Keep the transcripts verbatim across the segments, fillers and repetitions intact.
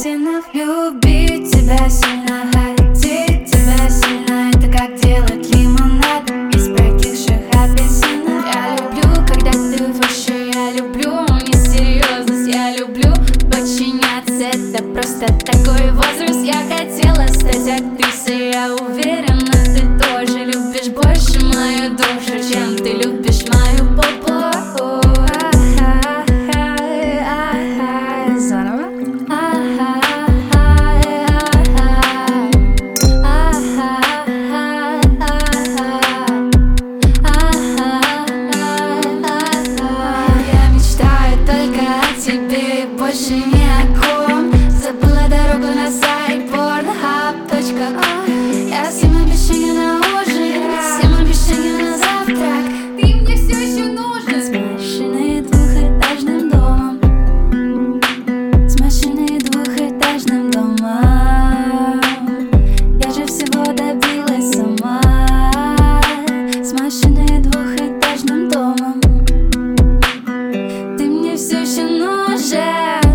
апельсинов. Любить тебя сильно, хотеть тебя сильно, это как делать лимонад из прокисших апельсинов. Я люблю, когда ты выше, я люблю несерьезность, я люблю подчиняться, это просто такой возраст. Я хотела стать актрисой, я уверена, ты тоже любишь больше мою душу, чем ты любишь мою попу. Больше ни о ком. Забыла дорогу на сайт порнхаб точка ком. Я всем обещаю на ужин, всем обещаю на завтрак. Ты мне все еще нужен. С машиной двухэтажным домом, с машиной двухэтажным домом. Я же всего добилась сама. С машиной двухэтажным домом. Ты мне все еще нужен.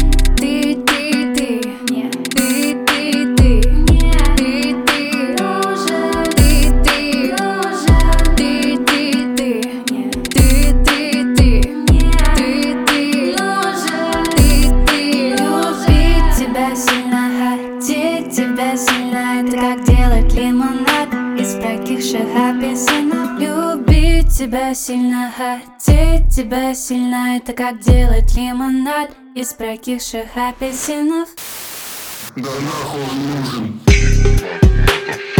Тебя сильно, это как делать лимонад из прокисших апельсинов. Любить тебя сильно, хотеть тебя сильно, это как делать лимонад из прокисших апельсинов. Да нахуй он нужен.